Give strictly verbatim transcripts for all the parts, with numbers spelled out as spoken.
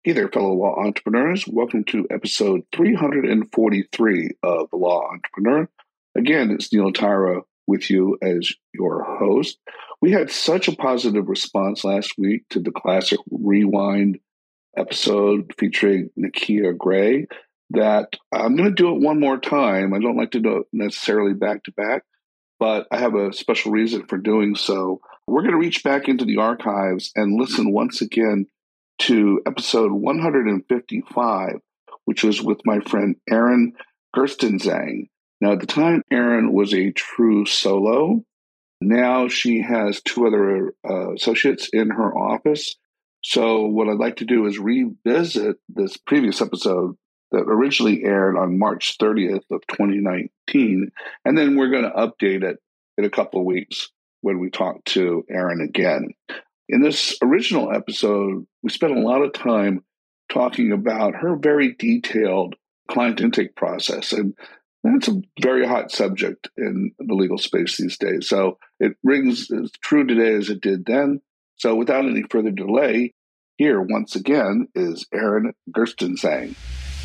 Hey there, fellow law entrepreneurs. Welcome to episode three hundred forty-three of The Law Entrepreneur. Again, it's Neil Tyra with you as your host. We had such a positive response last week to the classic Rewind episode featuring Nakia Gray that I'm going to do it one more time. I don't like to do it necessarily back to back, but I have a special reason for doing so. We're going to reach back into the archives and listen once again to episode one hundred fifty-five, which was with my friend Erin Gerstenzang. Now, at the time, Erin was a true solo. Now she has two other uh, associates in her office. So what I'd like to do is revisit this previous episode that originally aired on March thirtieth of twenty nineteen, and then we're going to update it in a couple of weeks when we talk to Erin again. In this original episode, we spent a lot of time talking about her very detailed client intake process, and that's a very hot subject in the legal space these days. So it rings as true today as it did then. So without any further delay, here once again is Erin Gerstenzang.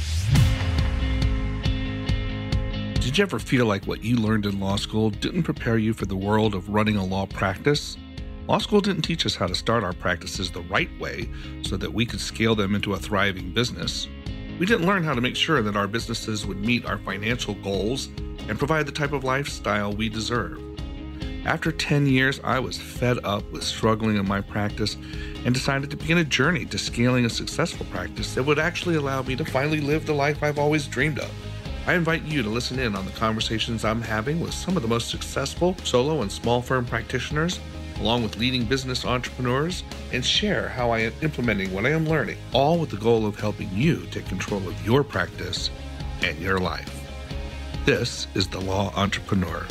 Did you ever feel like what you learned in law school didn't prepare you for the world of running a law practice? Law school didn't teach us how to start our practices the right way so that we could scale them into a thriving business. We didn't learn how to make sure that our businesses would meet our financial goals and provide the type of lifestyle we deserve. After ten years, I was fed up with struggling in my practice and decided to begin a journey to scaling a successful practice that would actually allow me to finally live the life I've always dreamed of. I invite you to listen in on the conversations I'm having with some of the most successful solo and small firm practitioners, along with leading business entrepreneurs, and share how I am implementing what I am learning, all with the goal of helping you take control of your practice and your life. This is The Law Entrepreneur.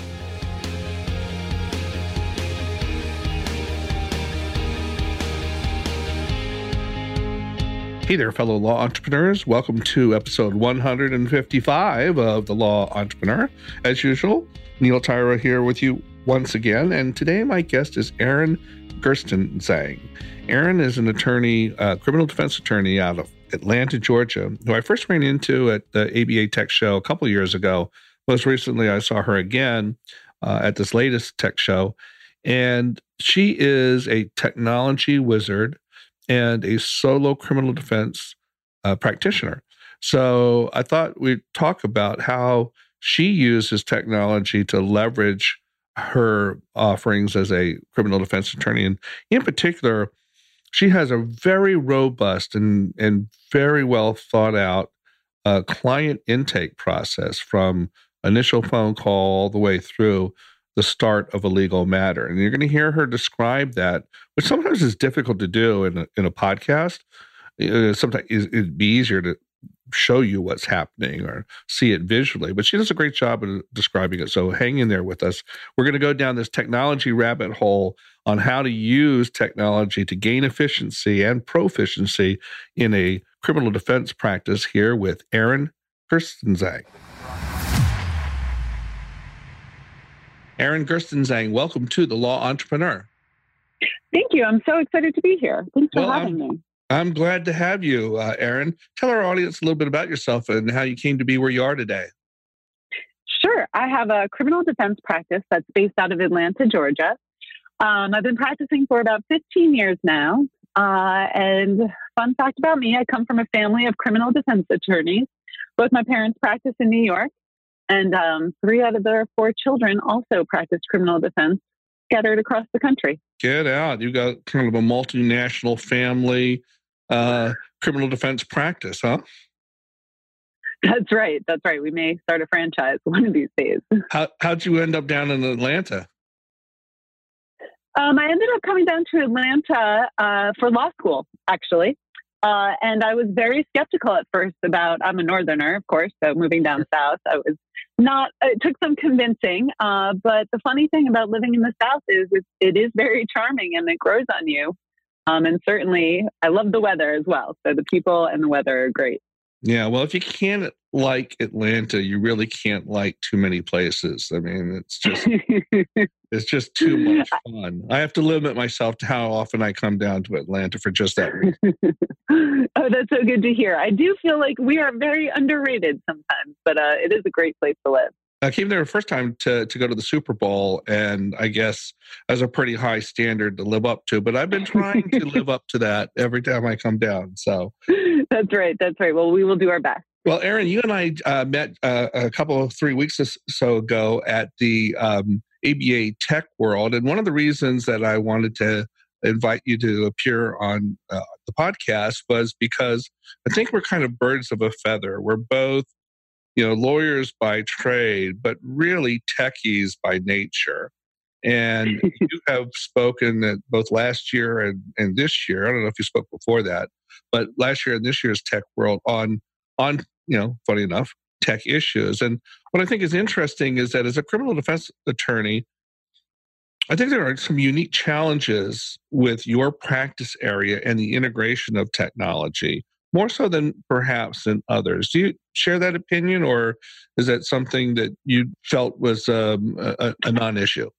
Hey there, fellow law entrepreneurs. Welcome to episode one hundred fifty-five of The Law Entrepreneur. As usual, Neil Tyra here with you once again, and today my guest is Erin Gerstenzang. Erin is an attorney, uh, criminal defense attorney out of Atlanta, Georgia, who I first ran into at the A B A Tech Show a couple of years ago. Most recently, I saw her again uh, at this latest tech show, and she is a technology wizard and a solo criminal defense uh, practitioner. So I thought we'd talk about how she uses technology to leverage her offerings as a criminal defense attorney. And in particular, she has a very robust and, and very well thought out uh, client intake process from initial phone call all the way through the start of a legal matter. And you're going to hear her describe that, which sometimes is difficult to do in a, in a podcast. Uh, sometimes it'd be easier to show you what's happening or see it visually, but she does a great job of describing it. So hang in there with us. We're going to go down this technology rabbit hole on how to use technology to gain efficiency and proficiency in a criminal defense practice here with Erin Gerstenzang. Erin Gerstenzang, welcome to The Law Entrepreneur. Thank you. I'm so excited to be here. Thanks for well, having I'm, me. I'm glad to have you, uh, Erin. Tell our audience a little bit about yourself and how you came to be where you are today. Sure. I have a criminal defense practice that's based out of Atlanta, Georgia. Um, I've been practicing for about fifteen years now. Uh, and fun fact about me, I come from a family of criminal defense attorneys. Both my parents practice in New York, and um, three out of their four children also practice criminal defense, scattered across the country. Get out. You got kind of a multinational family uh, criminal defense practice, huh? That's right. That's right. We may start a franchise one of these days. How, how'd you end up down in Atlanta? Um, I ended up coming down to Atlanta uh, for law school, actually. Uh, and I was very skeptical at first about, I'm a Northerner, of course, so moving down south, I was not, it took some convincing. Uh, but the funny thing about living in the South is it, it is very charming and it grows on you. Um, and certainly I love the weather as well. So the people and the weather are great. Yeah, well, if you can't like Atlanta, you really can't like too many places. I mean, it's just it's just too much fun. I have to limit myself to how often I come down to Atlanta for just that reason. Oh, that's so good to hear. I do feel like we are very underrated sometimes, but uh, it is a great place to live. I came there the first time to, to go to the Super Bowl, and I guess that's a pretty high standard to live up to. But I've been trying to live up to that every time I come down. So that's right. That's right. Well, we will do our best. Well, Erin, you and I uh, met uh, a couple of three weeks or so ago at the um, A B A Tech World. And one of the reasons that I wanted to invite you to appear on uh, the podcast was because I think we're kind of birds of a feather. We're both, you know, lawyers by trade, but really techies by nature. And you have spoken at both last year and, and this year. I don't know if you spoke before that, but last year and this year's Tech World on on, you know, funny enough, tech issues. And what I think is interesting is that as a criminal defense attorney, I think there are some unique challenges with your practice area and the integration of technology, more so than perhaps in others. Do you share that opinion, or is that something that you felt was um, a, a non-issue?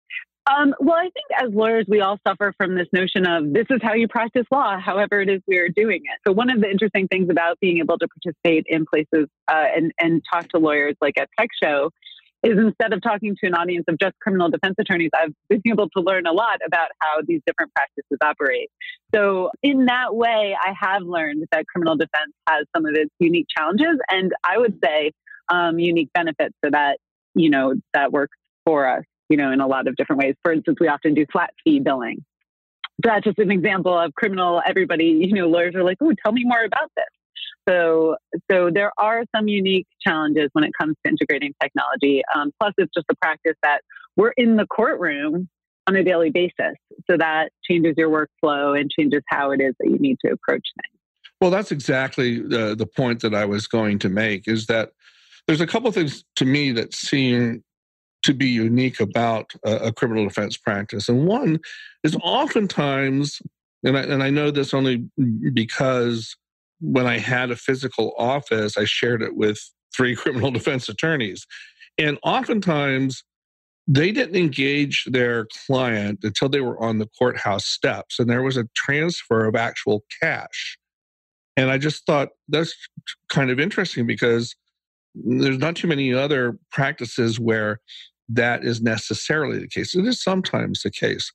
Um, well, I think as lawyers, we all suffer from this notion of this is how you practice law, however it is we are doing it. So one of the interesting things about being able to participate in places uh, and, and talk to lawyers like at Tech Show is instead of talking to an audience of just criminal defense attorneys, I've been able to learn a lot about how these different practices operate. So in that way, I have learned that criminal defense has some of its unique challenges, and I would say um, unique benefits so that, you know, that works for us, you know, in a lot of different ways. For instance, we often do flat fee billing. So that's just an example of criminal. Everybody, you know, lawyers are like, oh, tell me more about this. So, so there are some unique challenges when it comes to integrating technology. Um, plus, it's just a practice that we're in the courtroom on a daily basis. So that changes your workflow and changes how it is that you need to approach things. Well, that's exactly the, the point that I was going to make, is that there's a couple of things to me that seem to be unique about a, a criminal defense practice. And one is oftentimes, and I, and I know this only because when I had a physical office, I shared it with three criminal defense attorneys. And oftentimes, they didn't engage their client until they were on the courthouse steps, and there was a transfer of actual cash. And I just thought that's kind of interesting because there's not too many other practices where that is necessarily the case. It is sometimes the case.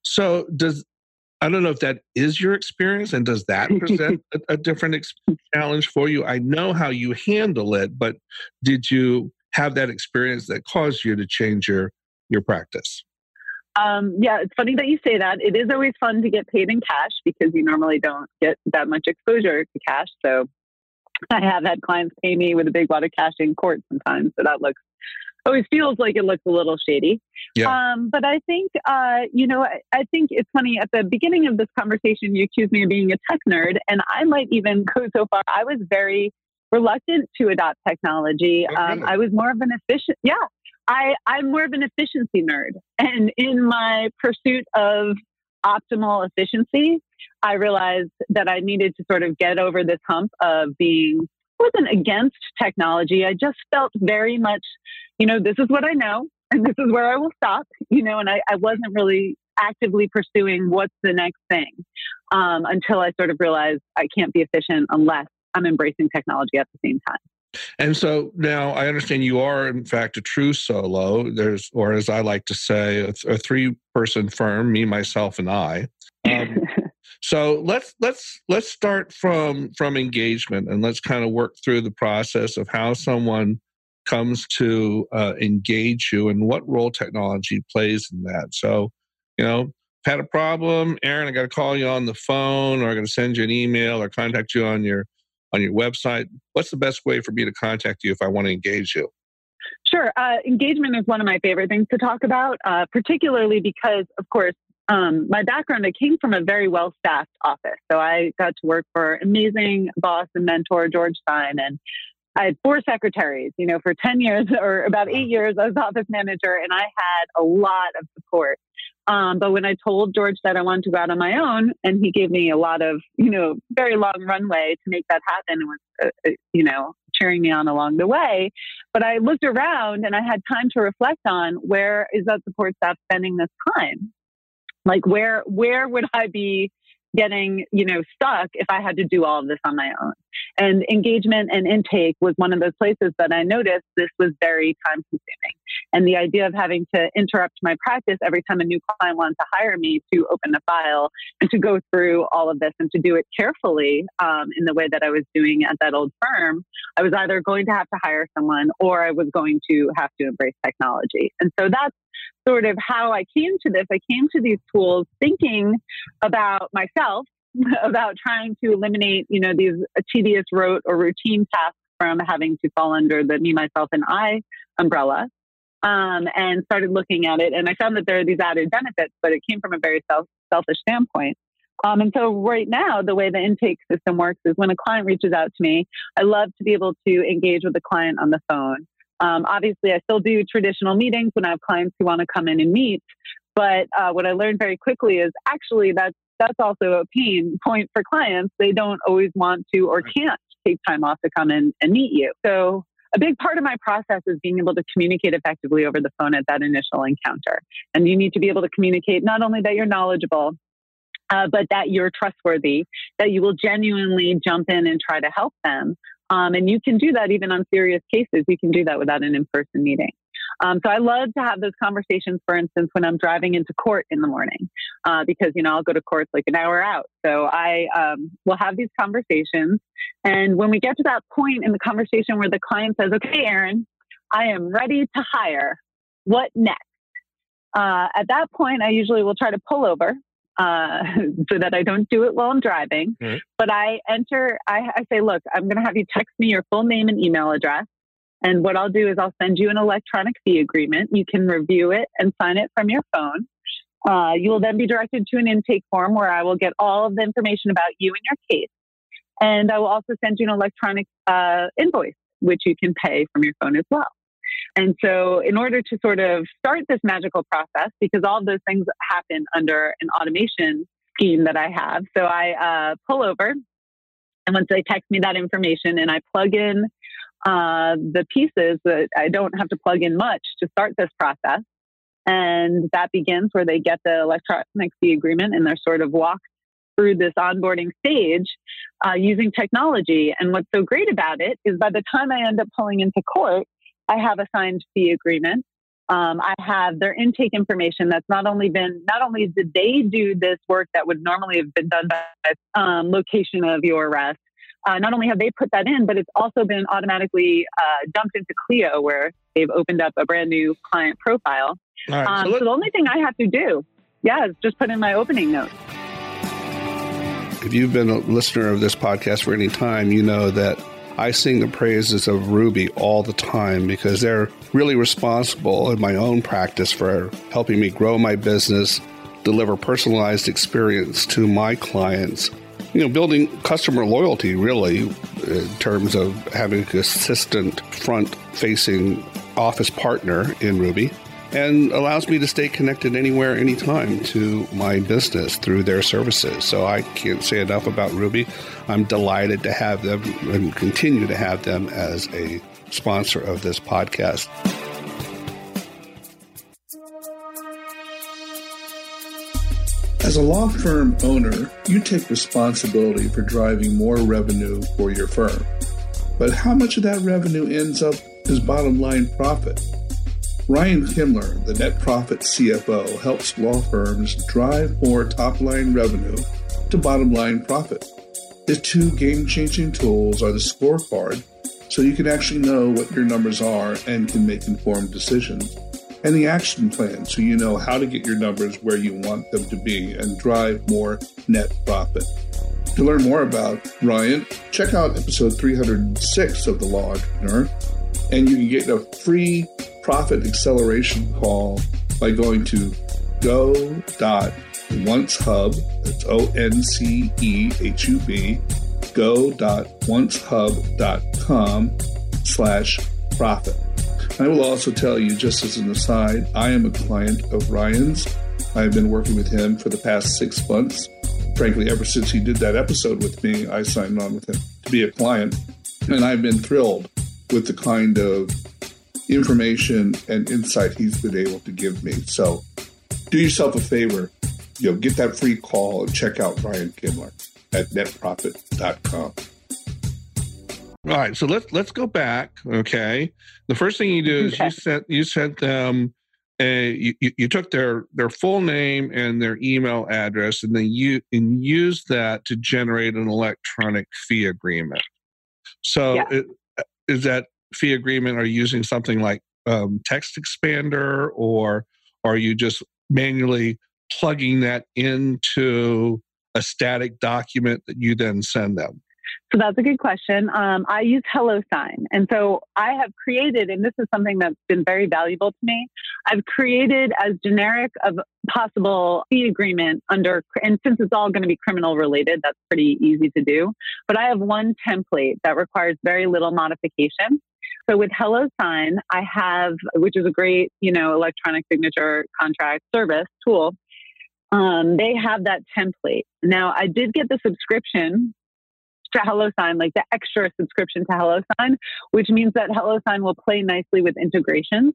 So does I don't know if that is your experience, and does that present a, a different ex- challenge for you? I know how you handle it, but did you have that experience that caused you to change your, your practice? Um, yeah, it's funny that you say that. It is always fun to get paid in cash because you normally don't get that much exposure to cash. So I have had clients pay me with a big wad of cash in court sometimes. So that looks always feels like it looks a little shady. Yeah. Um, but I think, uh, you know, I, I think it's funny. At the beginning of this conversation, you accused me of being a tech nerd, and I might even go so far. I was very reluctant to adopt technology. Oh, um, really? I was more of an efficient, yeah, I, I'm more of an efficiency nerd. And in my pursuit of optimal efficiency, I realized that I needed to sort of get over this hump of being, I wasn't against technology. I just felt very much, you know, this is what I know and this is where I will stop, you know, and I, I wasn't really actively pursuing what's the next thing um, until I sort of realized I can't be efficient unless I'm embracing technology at the same time. And so now I understand you are, in fact, a true solo. There's, or as I like to say, a, a three-person firm, me, myself, and I. Um, so let's let's let's start from from engagement, and let's kind of work through the process of how someone comes to uh, engage you and what role technology plays in that. So, you know, had a problem, Erin, I got to call you on the phone, or I'm going to send you an email, or contact you on your on your website. What's the best way for me to contact you if I want to engage you? Sure. Uh, engagement is one of my favorite things to talk about, uh, particularly because, of course, um, my background, I came from a very well-staffed office. So I got to work for amazing boss and mentor, George Stein, and I had four secretaries, you know, for ten years or about eight years, I was office manager, and I had a lot of support. Um, but when I told George that I wanted to go out on my own, and he gave me a lot of, you know, very long runway to make that happen, and was, uh, you know, cheering me on along the way. But I looked around and I had time to reflect on, where is that support staff spending this time? Like, where, where would I be getting, you know, stuck if I had to do all of this on my own? And engagement and intake was one of those places that I noticed this was very time consuming. And the idea of having to interrupt my practice every time a new client wanted to hire me to open a file and to go through all of this and to do it carefully um, in the way that I was doing at that old firm, I was either going to have to hire someone or I was going to have to embrace technology. And so that's sort of how I came to this. I came to these tools thinking about myself, about trying to eliminate, you know, these tedious rote or routine tasks from having to fall under the me, myself, and I umbrella, um, and started looking at it. And I found that there are these added benefits, but it came from a very self, selfish standpoint. Um, and so right now, the way the intake system works is when a client reaches out to me, I love to be able to engage with the client on the phone. Um, obviously, I still do traditional meetings when I have clients who want to come in and meet. But uh, what I learned very quickly is actually that's, that's also a pain point for clients. They don't always want to or can't take time off to come in and meet you. So a big part of my process is being able to communicate effectively over the phone at that initial encounter. And you need to be able to communicate not only that you're knowledgeable, uh, but that you're trustworthy, that you will genuinely jump in and try to help them. Um, and you can do that even on serious cases. You can do that without an in-person meeting. Um, so I love to have those conversations, for instance, when I'm driving into court in the morning, uh, because, you know, I'll go to court like an hour out. So I um, will have these conversations. And when we get to that point in the conversation where the client says, okay, Erin, I am ready to hire. What next? Uh, at that point, I usually will try to pull over uh, so that I don't do it while I'm driving. Mm-hmm. But I enter, I, I say, look, I'm going to have you text me your full name and email address. And what I'll do is I'll send you an electronic fee agreement. You can review it and sign it from your phone. Uh, you will then be directed to an intake form where I will get all of the information about you and your case. And I will also send you an electronic uh, invoice, which you can pay from your phone as well. And so in order to sort of start this magical process, because all of those things happen under an automation scheme that I have. So I uh, pull over, and once they text me that information and I plug in uh, the pieces, that I don't have to plug in much to start this process. And that begins where they get the electronic fee agreement and they're sort of walked through this onboarding stage uh, using technology. And what's so great about it is by the time I end up pulling into court, I have a signed fee agreement. Um, I have their intake information that's not only been, not only did they do this work that would normally have been done by um, location of your arrest, uh, not only have they put that in, but it's also been automatically uh, dumped into Clio where they've opened up a brand new client profile. All right, um, so, so the only thing I have to do, yeah, is just put in my opening notes. If you've been a listener of this podcast for any time, you know that I sing the praises of Ruby all the time because they're really responsible in my own practice for helping me grow my business, deliver personalized experience to my clients, you know, building customer loyalty, really, in terms of having a consistent front-facing office partner in Ruby, and allows me to stay connected anywhere, anytime to my business through their services. So I can't say enough about Ruby. I'm delighted to have them and continue to have them as a sponsor of this podcast. As a law firm owner, you take responsibility for driving more revenue for your firm. But how much of that revenue ends up as bottom line profit? Ryan Kimler, the Net Profit C F O, helps law firms drive more top-line revenue to bottom-line profit. His two game-changing tools are the scorecard, so you can actually know what your numbers are and can make informed decisions, and the action plan, so you know how to get your numbers where you want them to be and drive more net profit. To learn more about Ryan, check out episode three hundred six of The Law Entrepreneur, and you can get a free profit acceleration call by going to go.oncehub, that's O N C E H U B, go.oncehub.com slash profit. I will also tell you, just as an aside, I am a client of Ryan's. I've been working with him for the past six months. Frankly, ever since he did that episode with me, I signed on with him to be a client. And I've been thrilled with the kind of information and insight he's been able to give me. So do yourself a favor, you know, get that free call and check out Ryan Kimler at net profit dot com. All right, so let's let's go back. Okay, the first thing you do is okay. you sent you sent them a you, you took their their full name and their email address, and then you and used that to generate an electronic fee agreement. So yeah. it, is that fee agreement? Are you using something like um, Text Expander, or are you just manually plugging that into a static document that you then send them? So that's a good question. Um, I use HelloSign. And so I have created, and this is something that's been very valuable to me, I've created as generic of possible fee agreement under, and since it's all going to be criminal related, that's pretty easy to do. But I have one template that requires very little modification. So with HelloSign, I have, which is a great, you know, electronic signature contract service tool. Um, they have that template. Now, I did get the subscription to HelloSign, like the extra subscription to HelloSign, which means that HelloSign will play nicely with integrations.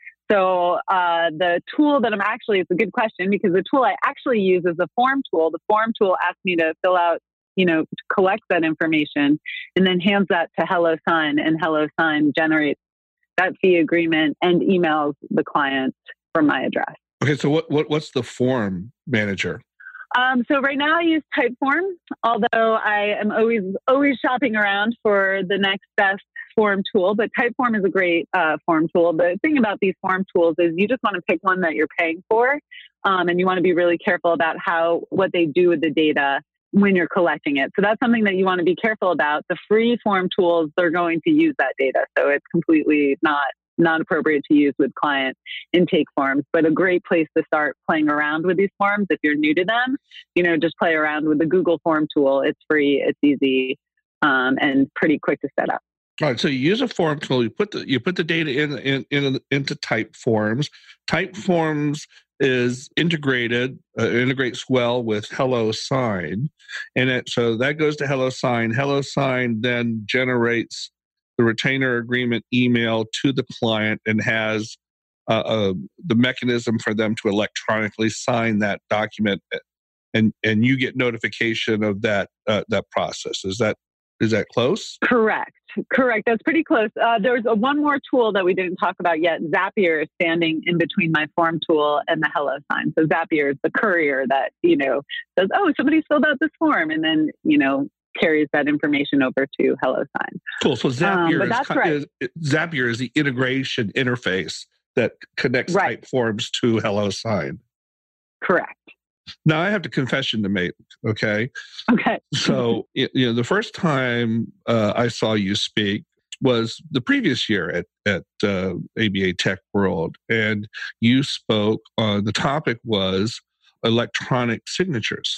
So uh, the tool that I'm actually, it's a good question because the tool I actually use is the form tool. The form tool asks me to fill out, you know, to collect that information and then hands that to HelloSign, and HelloSign generates that fee agreement and emails the client from my address. Okay, so what, what what's the form manager? Um, so right now I use Typeform, although I am always always shopping around for the next best form tool. But Typeform is a great uh, form tool. The thing about these form tools is you just want to pick one that you're paying for, um, and you want to be really careful about how what they do with the data when you're collecting it. So that's something that you want to be careful about. The free form tools, they're going to use that data, so it's completely not. not appropriate to use with client intake forms, but a great place to start playing around with these forms. If you're new to them, you know, just play around with the Google form tool. It's free, it's easy, um, and pretty quick to set up. All right. So you use a form tool, you put the, you put the data in, in, in into Typeforms. Typeforms is integrated, uh, integrates well with HelloSign. And it, so that goes to HelloSign. HelloSign then generates the retainer agreement email to the client and has uh, uh, the mechanism for them to electronically sign that document, and and you get notification of that uh, that process. Is that is that close? Correct. Correct. That's pretty close. Uh, there's a, one more tool that we didn't talk about yet. Zapier is standing in between my form tool and the HelloSign. So Zapier is the courier that, you know, says, oh, somebody filled out this form, and then, you know, carries that information over to HelloSign. Cool. So Zapier, um, is, right. is, Zapier is the integration interface that connects right. Typeforms to HelloSign. Correct. Now I have a confession to make. Okay. Okay. So you know, the first time uh, I saw you speak was the previous year at at uh, A B A Tech World, and you spoke on the topic was electronic signatures.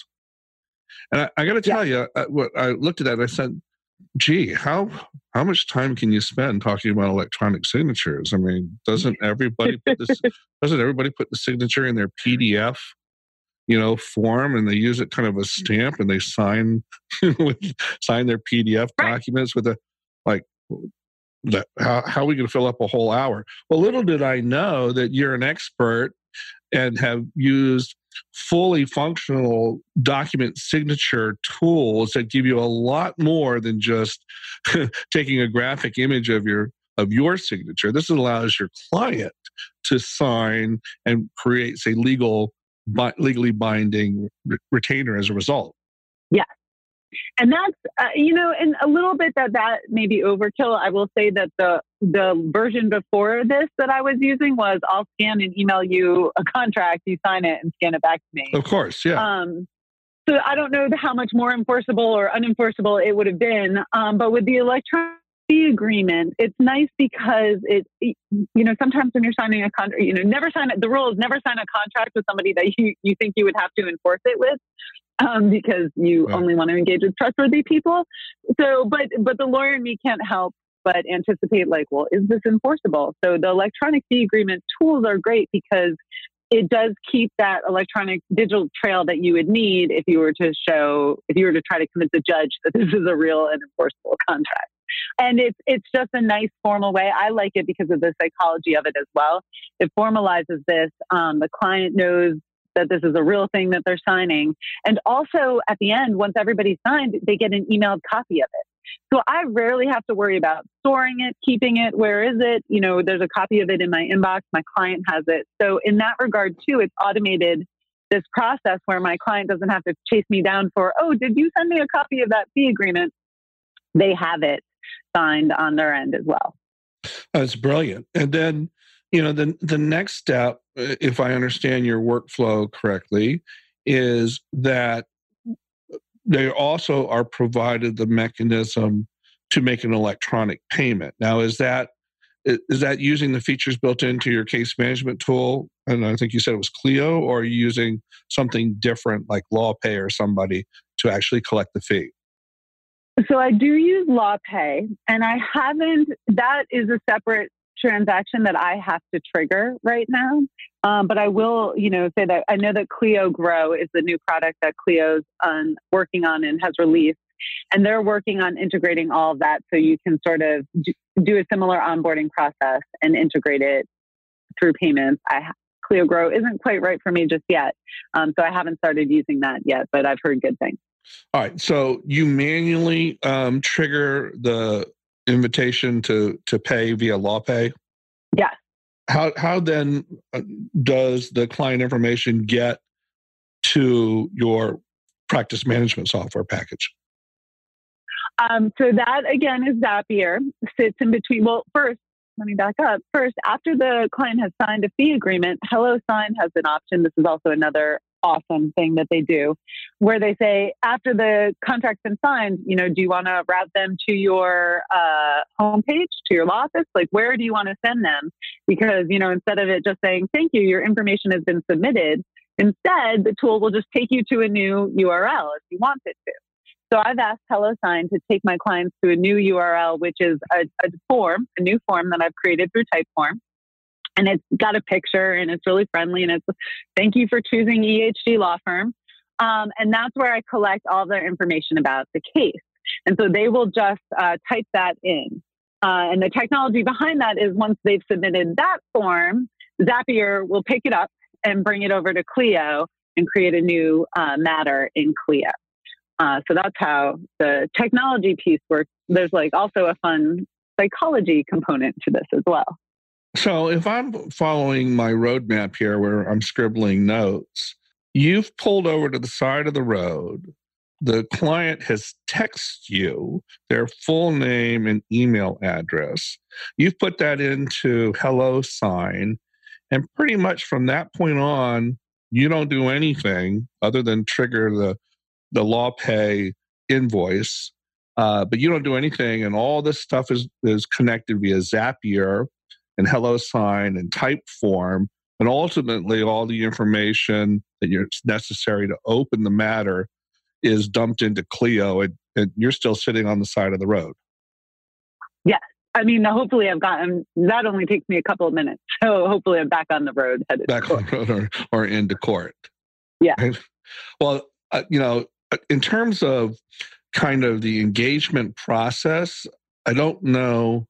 And I, I got to tell yeah. you, I, what I looked at that and I said, "Gee, how how much time can you spend talking about electronic signatures? I mean, doesn't everybody put this? doesn't everybody put the signature in their P D F, you know, form, and they use it kind of a stamp, and they sign with, sign their P D F documents with a like." That, how, how are we going to fill up a whole hour? Well, little did I know that you're an expert and have used fully functional document signature tools that give you a lot more than just taking a graphic image of your of your signature. This allows your client to sign and creates a legal, bi- legally binding re- retainer as a result. Yeah. And that's, uh, you know, and a little bit that that may be overkill. I will say that the the version before this that I was using was I'll scan and email you a contract, you sign it and scan it back to me. Of course, yeah. Um, so I don't know how much more enforceable or unenforceable it would have been. Um, but with the electronic fee agreement, it's nice because it, it, you know, sometimes when you're signing a contract, you know, never sign it. The rule is never sign a contract with somebody that you, you think you would have to enforce it with. Um, because you right. only want to engage with trustworthy people. So, but but the lawyer in me can't help but anticipate, like, well, is this enforceable? So the electronic fee agreement tools are great because it does keep that electronic digital trail that you would need if you were to show, if you were to try to convince a judge that this is a real and enforceable contract. And it's it's just a nice formal way. I like it because of the psychology of it as well. It formalizes this. Um, the client knows that this is a real thing that they're signing. And also at the end, once everybody's signed, they get an emailed copy of it. So I rarely have to worry about storing it, keeping it. Where is it? You know, there's a copy of it in my inbox. My client has it. So in that regard too, it's automated this process where my client doesn't have to chase me down for, oh, did you send me a copy of that fee agreement? They have it signed on their end as well. That's brilliant. And then, you know, the, the next step, if I understand your workflow correctly, is that they also are provided the mechanism to make an electronic payment. Now, is that is that using the features built into your case management tool? And I think you said it was Clio, or are you using something different like LawPay or somebody to actually collect the fee? So I do use LawPay, and I haven't, that is a separate transaction that I have to trigger right now. Um, but I will, you know, say that I know that Clio Grow is the new product that Clio's um, working on and has released. And they're working on integrating all of that so you can sort of do a similar onboarding process and integrate it through payments. I, Clio Grow isn't quite right for me just yet. Um, so I haven't started using that yet, but I've heard good things. All right. So you manually um, trigger the invitation to to pay via LawPay? Yes. How how then does the client information get to your practice management software package? Um, so that, again, is Zapier. Sits in between. Well, first, let me back up. First, after the client has signed a fee agreement, HelloSign has an option. This is also another awesome thing that they do, where they say, after the contract's been signed, you know, do you want to route them to your uh, homepage, to your law office? Like, where do you want to send them? Because, you know, instead of it just saying, thank you, your information has been submitted, instead, the tool will just take you to a new U R L if you want it to. So I've asked HelloSign to take my clients to a new U R L, which is a, a form, a new form that I've created through Typeform. And it's got a picture and it's really friendly. And it's, thank you for choosing E H G Law Firm. Um, and that's where I collect all their information about the case. And so they will just uh, type that in. Uh, and the technology behind that is once they've submitted that form, Zapier will pick it up and bring it over to Clio and create a new uh, matter in Clio. Uh, so that's how the technology piece works. There's like also a fun psychology component to this as well. So if I'm following my roadmap here where I'm scribbling notes, you've pulled over to the side of the road. The client has texted you their full name and email address. You've put that into HelloSign. And pretty much from that point on, you don't do anything other than trigger the, the LawPay invoice. Uh, but you don't do anything. And all this stuff is, is connected via Zapier and HelloSign and Typeform, and ultimately all the information that is necessary to open the matter is dumped into Clio, and, and you're still sitting on the side of the road. Yes. I mean, hopefully I've gotten, that only takes me a couple of minutes. So hopefully I'm back on the road. Headed back on the road or, or into court. Yeah. Right? Well, uh, you know, in terms of kind of the engagement process, I don't know,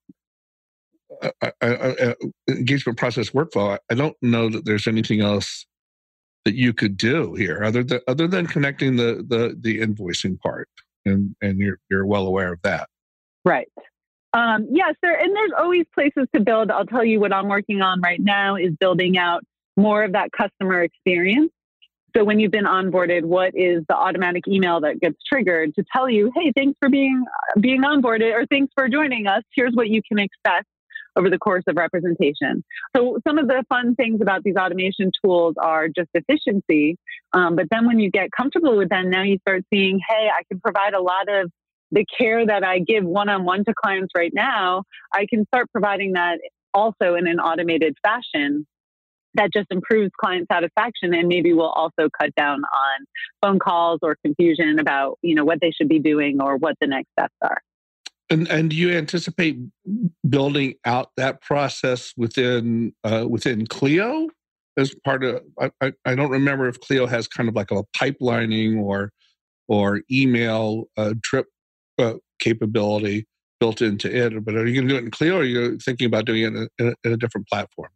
I, I, I, engagement process workflow, I don't know that there's anything else that you could do here other than other than connecting the the, the invoicing part, and and you're you're well aware of that, right? Um, yes, there and there's always places to build. I'll tell you what I'm working on right now is building out more of that customer experience. So when you've been onboarded, what is the automatic email that gets triggered to tell you, hey, thanks for being being onboarded, or thanks for joining us. Here's what you can expect over the course of representation. So some of the fun things about these automation tools are just efficiency. Um, but then when you get comfortable with them, now you start seeing, hey, I can provide a lot of the care that I give one-on-one to clients right now. I can start providing that also in an automated fashion that just improves client satisfaction, and maybe will also cut down on phone calls or confusion about, you know, what they should be doing or what the next steps are. And and do you anticipate building out that process within uh, within Clio, as part of, I, I, I don't remember if Clio has kind of like a pipelining or or email uh, drip uh, capability built into it. But are you going to do it in Clio, or are you thinking about doing it in a, in a different platform?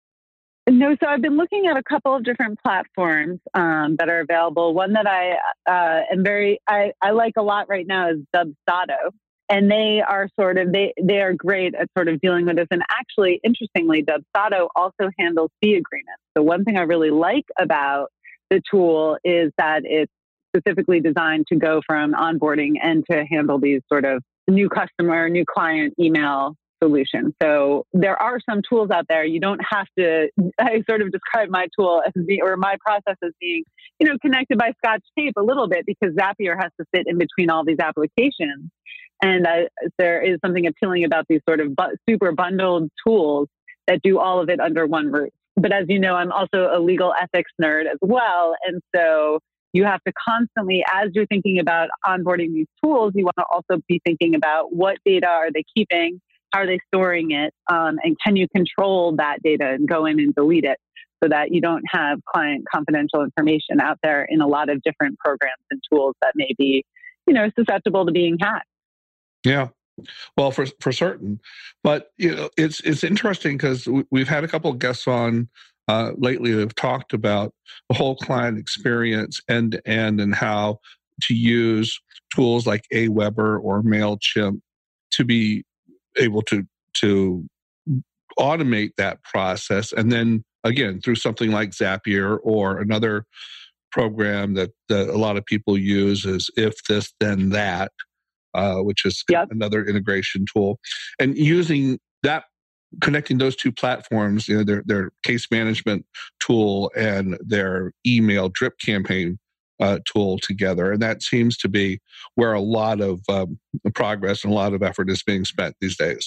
No, so I've been looking at a couple of different platforms um, that are available. One that I uh, am very, I, I like a lot right now is Dubsado. And they are sort of, they, they are great at sort of dealing with this. And actually, interestingly, Dubsado also handles fee agreements. So one thing I really like about the tool is that it's specifically designed to go from onboarding and to handle these sort of new customer, new client email solutions. So there are some tools out there. You don't have to, I sort of describe my tool as being, or my process as being, you know, connected by Scotch tape a little bit, because Zapier has to fit in between all these applications. And uh, there is something appealing about these sort of bu- super bundled tools that do all of it under one roof. But as you know, I'm also a legal ethics nerd as well. And so you have to constantly, as you're thinking about onboarding these tools, you want to also be thinking about what data are they keeping, how are they storing it, um, and can you control that data and go in and delete it so that you don't have client confidential information out there in a lot of different programs and tools that may be, you know, susceptible to being hacked. Yeah, well, for for certain. But you know, it's it's interesting because we, we've had a couple of guests on uh, lately who have talked about the whole client experience end to end and how to use tools like Aweber or MailChimp to be able to to automate that process, and then again through something like Zapier or another program that, that a lot of people use is If This Then That, uh, which is yep. another integration tool, and using that, connecting those two platforms, you know, their their case management tool and their email drip campaign uh, tool together, and that seems to be where a lot of um, progress and a lot of effort is being spent these days.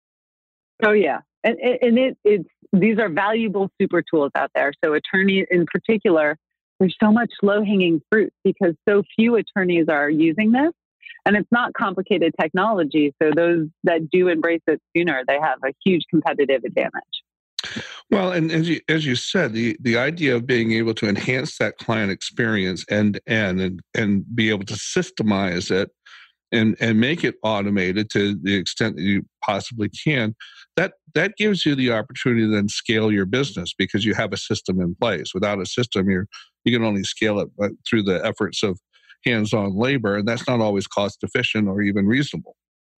Oh yeah, and and it it's these are valuable super tools out there. So attorneys in particular, there's so much low hanging fruit because so few attorneys are using this. And it's not complicated technology. So those that do embrace it sooner, they have a huge competitive advantage. Well, and as you, as you said, the, the idea of being able to enhance that client experience end to end and, and be able to systemize it and, and make it automated to the extent that you possibly can, that, that gives you the opportunity to then scale your business because you have a system in place. Without a system, you're, you can only scale it through the efforts of hands-on labor, and that's not always cost efficient or even reasonable.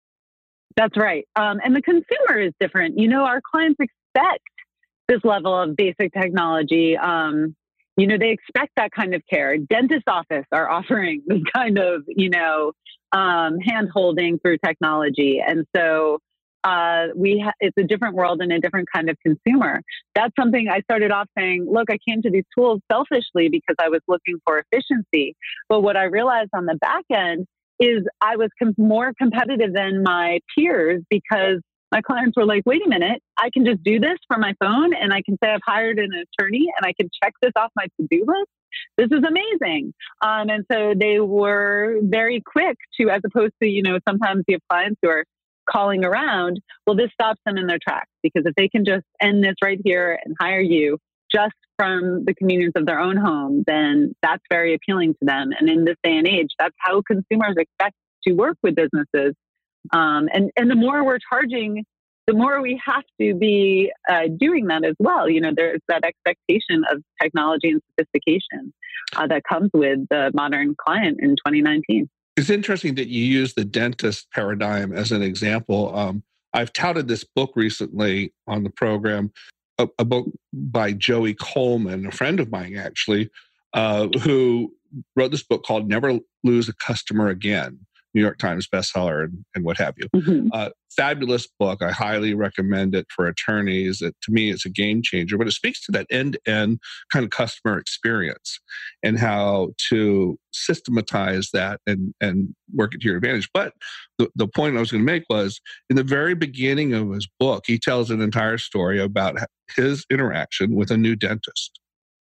That's right. Um, and the consumer is different. You know, our clients expect this level of basic technology. Um, you know, they expect that kind of care. Dentist office are offering this kind of, you know, um, hand-holding through technology. And so Uh, we ha- it's a different world and a different kind of consumer. That's something I started off saying, look, I came to these tools selfishly because I was looking for efficiency. But what I realized on the back end is I was com- more competitive than my peers because my clients were like, wait a minute, I can just do this from my phone and I can say I've hired an attorney and I can check this off my to-do list. This is amazing. Um, and so they were very quick to, as opposed to, you know, sometimes you have clients who are calling around, well, this stops them in their tracks because if they can just end this right here and hire you just from the convenience of their own home, then that's very appealing to them. And in this day and age, that's how consumers expect to work with businesses. Um, and, and the more we're charging, the more we have to be uh, doing that as well. You know, there's that expectation of technology and sophistication uh, that comes with the modern client in twenty nineteen. It's interesting that you use the dentist paradigm as an example. Um, I've touted this book recently on the program, a, a book by Joey Coleman, a friend of mine actually, uh, who wrote this book called Never Lose a Customer Again, New York Times bestseller and, and what have you. Mm-hmm. Uh, fabulous book. I highly recommend it for attorneys. It, to me, it's a game changer, but it speaks to that end-to-end kind of customer experience and how to systematize that and, and work it to your advantage. But the, the point I was going to make was in the very beginning of his book, he tells an entire story about his interaction with a new dentist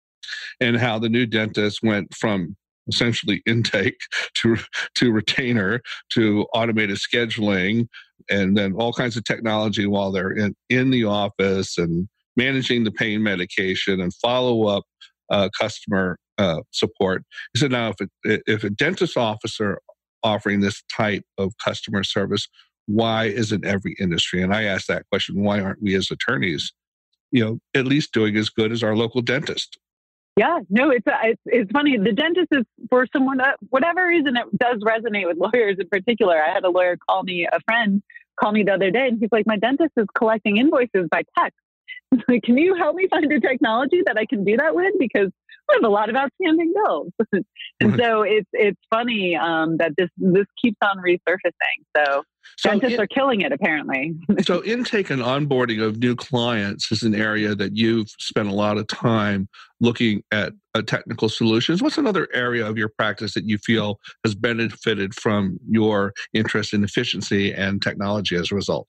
and how the new dentist went from essentially intake to to retainer to automated scheduling and then all kinds of technology while they're in, in the office and managing the pain medication and follow-up uh, customer uh, support. He said, now, if, it, if a dentist officer offering this type of customer service, why isn't every industry? And I asked that question, why aren't we as attorneys, you know, at least doing as good as our local dentist? Yeah, no, it's it's, it's funny. The dentist is, for someone, that, whatever reason, it does resonate with lawyers in particular. I had a lawyer call me, a friend call me the other day, and he's like, my dentist is collecting invoices by text. Like, can you help me find a technology that I can do that with? Because we have a lot of outstanding bills. And so it's it's funny um, that this this keeps on resurfacing. So, so dentists in, are killing it, apparently. So intake and onboarding of new clients is an area that you've spent a lot of time looking at uh, technical solutions. What's another area of your practice that you feel has benefited from your interest in efficiency and technology as a result?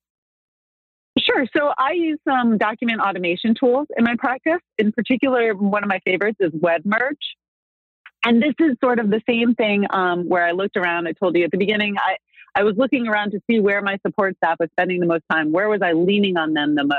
Sure. So I use some document automation tools in my practice. In particular, one of my favorites is WebMerge. And this is sort of the same thing um, where I looked around. I told you at the beginning, I, I was looking around to see where my support staff was spending the most time. Where was I leaning on them the most?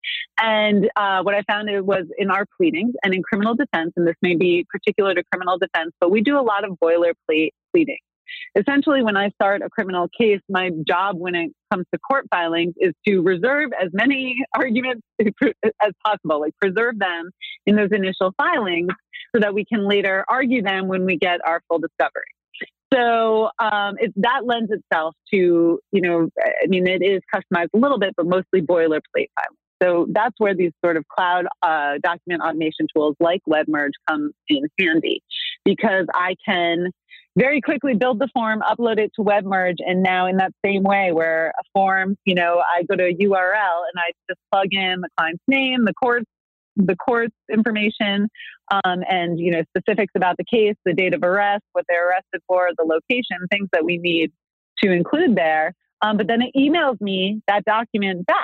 And uh, what I found it was in our pleadings and in criminal defense, and this may be particular to criminal defense, but we do a lot of boilerplate pleading. Essentially, when I start a criminal case, my job when it comes to court filings is to reserve as many arguments as possible, like preserve them in those initial filings so that we can later argue them when we get our full discovery. So um, it, that lends itself to, you know, I mean, it is customized a little bit, but mostly boilerplate filing. So that's where these sort of cloud uh, document automation tools like WebMerge come in handy, because I can very quickly build the form, upload it to WebMerge, and now in that same way where a form, you know, I go to a U R L and I just plug in the client's name, the court, the court's information, um, and, you know, specifics about the case, the date of arrest, what they're arrested for, the location, things that we need to include there. Um, but then it emails me that document back.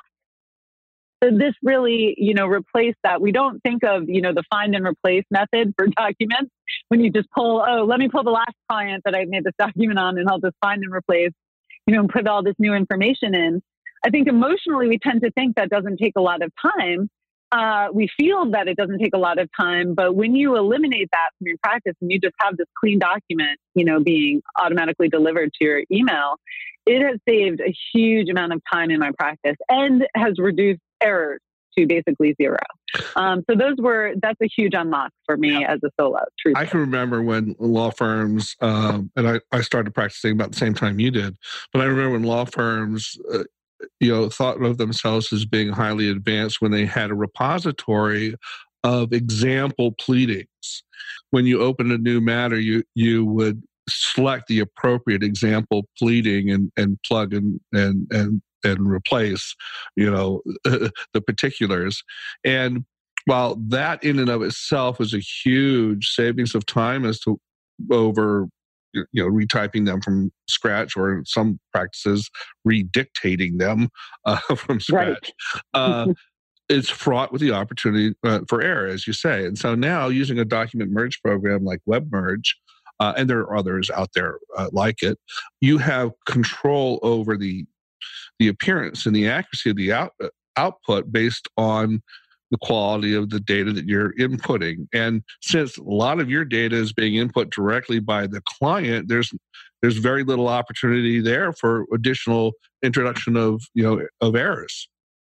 So this really, you know, replaced that. We don't think of, you know, the find and replace method for documents when you just pull, oh, let me pull the last client that I made this document on and I'll just find and replace, you know, and put all this new information in. I think emotionally we tend to think that doesn't take a lot of time. Uh, we feel that it doesn't take a lot of time, but when you eliminate that from your practice and you just have this clean document, you know, being automatically delivered to your email, it has saved a huge amount of time in my practice and has reduced errors to basically zero. Um, so those were, that's a huge unlock for me yeah. as a solo. Truthfully. I can remember when law firms, um, and I, I started practicing about the same time you did, but I remember when law firms, uh, you know, thought of themselves as being highly advanced when they had a repository of example pleadings. When you open a new matter, you you would select the appropriate example pleading and, and plug and and and and replace, you know, the particulars. And while that in and of itself is a huge savings of time as to over, you know, retyping them from scratch, or in some practices, redictating them uh, from scratch, right. uh, it's fraught with the opportunity uh, for error, as you say. And so now using a document merge program like WebMerge, uh, and there are others out there uh, like it, you have control over the the appearance and the accuracy of the out, uh, output based on the quality of the data that you're inputting. And since a lot of your data is being input directly by the client, there's there's very little opportunity there for additional introduction of, you know, of errors.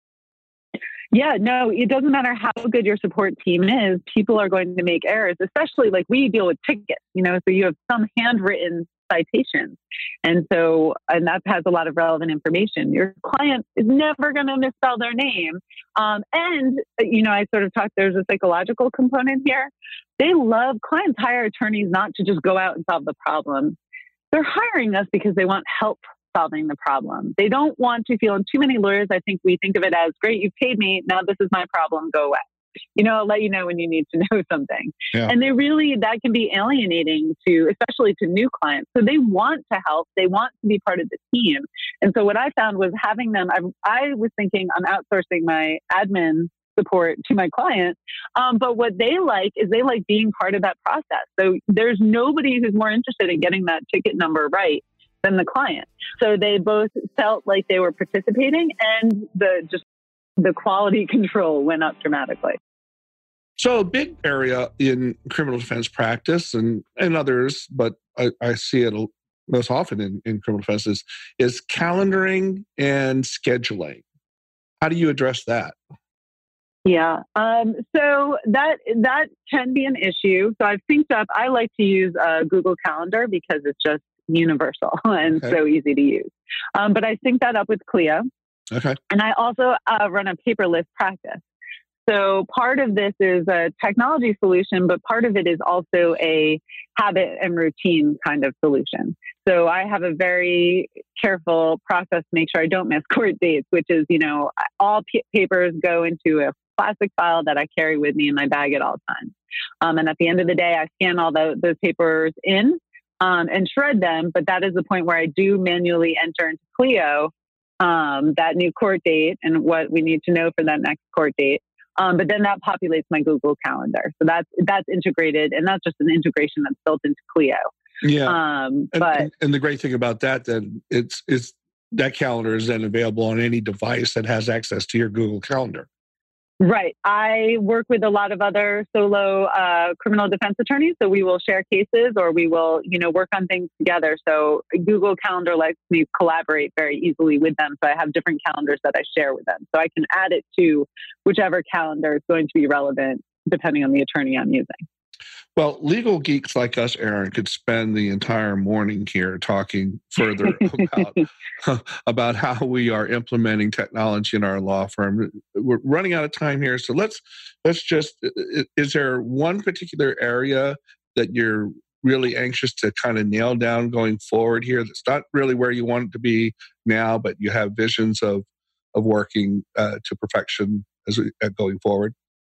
Yeah, no, it doesn't matter how good your support team is. People are going to make errors, especially like we deal with tickets, you know, so you have some handwritten citations. And so, and that has a lot of relevant information. Your client is never going to misspell their name. Um, and, you know, I sort of talked, there's a psychological component here. They love, clients hire attorneys not to just go out and solve the problem. They're hiring us because they want help solving the problem. They don't want to feel, and too many lawyers, I think we think of it as, great, you've paid me, now this is my problem, go away. You know, I'll let you know when you need to know something. Yeah. And they really, that can be alienating to, especially to new clients. So they want to help. They want to be part of the team. And so what I found was having them, I, I was thinking on outsourcing my admin support to my client. Um, but what they like is they like being part of that process. So there's nobody who's more interested in getting that ticket number right than the client. So they both felt like they were participating, and the just the quality control went up dramatically. So a big area in criminal defense practice and, and others, but I, I see it most often in, in criminal defense is, is calendaring and scheduling. How do you address that? Yeah, um, so that that can be an issue. So I've synced up. I like to use uh, Google Calendar because it's just universal and okay. so easy to use. Um, but I sync that up with Clio. Okay. And I also uh, run a paperless practice. So part of this is a technology solution, but part of it is also a habit and routine kind of solution. So I have a very careful process to make sure I don't miss court dates, which is, you know, all p- papers go into a plastic file that I carry with me in my bag at all times. Um, and at the end of the day, I scan all the, those papers in um, and shred them. But that is the point where I do manually enter into Clio um, that new court date and what we need to know for that next court date. Um, but then that populates my Google Calendar. So that's that's integrated, and that's just an integration that's built into Clio. Yeah. Um, and, but and, and the great thing about that, then, it's it's that calendar is then available on any device that has access to your Google Calendar. Right. I work with a lot of other solo uh, criminal defense attorneys, so we will share cases or we will, you know, work on things together. So Google Calendar lets me collaborate very easily with them. So I have different calendars that I share with them. So I can add it to whichever calendar is going to be relevant, depending on the attorney I'm using. Well, legal geeks like us, Erin, could spend the entire morning here talking further about, about how we are implementing technology in our law firm. We're running out of time here, so let's let's just. Is there one particular area that you're really anxious to kind of nail down going forward here? That's not really where you want it to be now, but you have visions of of working uh, to perfection as we, uh, going forward.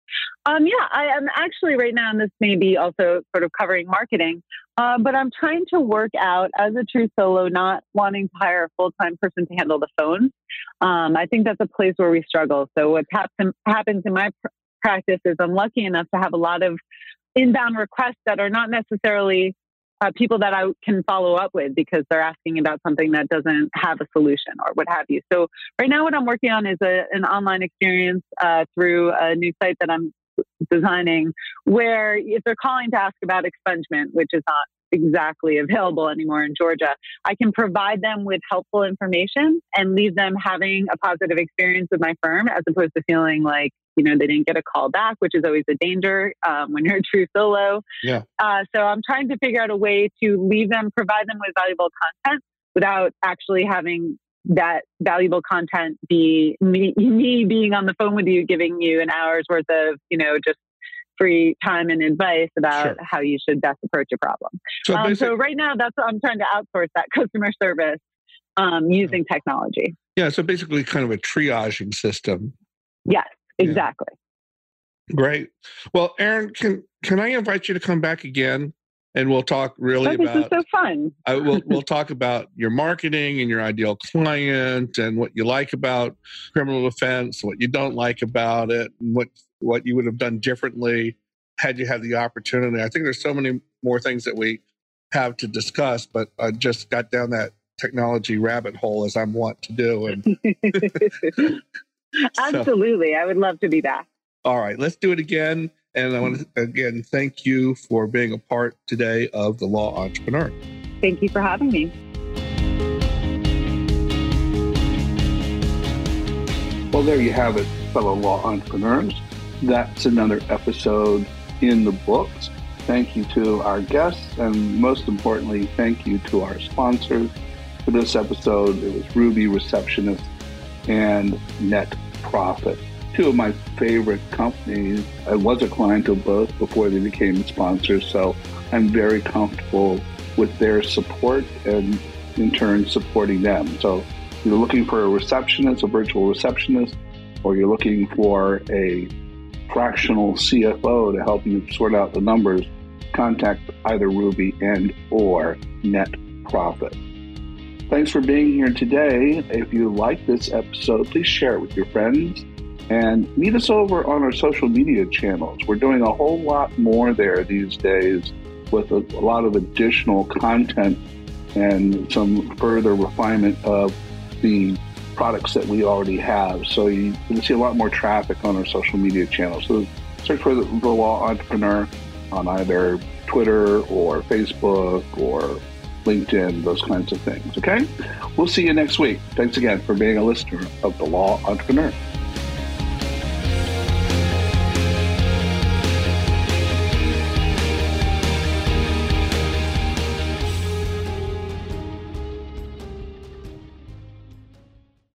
Um, yeah, I am actually right now, and this may be also sort of covering marketing, uh, but I'm trying to work out as a true solo, not wanting to hire a full-time person to handle the phone. Um, I think that's a place where we struggle. So what happen, happens in my pr- practice is I'm lucky enough to have a lot of inbound requests that are not necessarily uh, people that I can follow up with because they're asking about something that doesn't have a solution or what have you. So right now what I'm working on is a, an online experience uh, through a new site that I'm designing where if they're calling to ask about expungement, which is not exactly available anymore in Georgia, I can provide them with helpful information and leave them having a positive experience with my firm as opposed to feeling like, you know, they didn't get a call back, which is always a danger um, when you're a true solo. Yeah. Uh, so I'm trying to figure out a way to leave them, provide them with valuable content without actually having that valuable content be me, me being on the phone with you, giving you an hour's worth of, you know, just free time and advice about Sure. how you should best approach a problem. So, Um, basic, so right now, that's what I'm trying to outsource that customer service um, using technology. yeah, so basically kind of a triaging system. Yes, Yeah. exactly. Great. Well, Erin, can can I invite you to come back again? And we'll talk really Oh, about. this is so fun. I will. We'll talk about your marketing and your ideal client, and what you like about criminal defense, what you don't like about it, and what what you would have done differently had you had the opportunity. I think there's so many more things that we have to discuss, but I just got down that technology rabbit hole as I'm wont to do. And Absolutely, so, I would love to be back. All right, let's do it again. And I want to, again, thank you for being a part today of The Law Entrepreneur. Thank you for having me. Well, there you have it, fellow law entrepreneurs. That's another episode in the books. Thank you to our guests, and most importantly, thank you to our sponsors for this episode. It was Ruby Receptionist and Net Profit. Two of my favorite companies. I was a client of both before they became sponsors, so I'm very comfortable with their support and in turn supporting them. So if you're looking for a receptionist, a virtual receptionist, or you're looking for a fractional C F O to help you sort out the numbers, contact either Ruby and or Net Profit. Thanks for being here today. If you like this episode, please share it with your friends. And meet us over on our social media channels. We're doing a whole lot more there these days with a, a lot of additional content and some further refinement of the products that we already have. So you can see a lot more traffic on our social media channels. So search for the, the Law Entrepreneur on either Twitter or Facebook or LinkedIn, those kinds of things. Okay? We'll see you next week. Thanks again for being a listener of The Law Entrepreneur.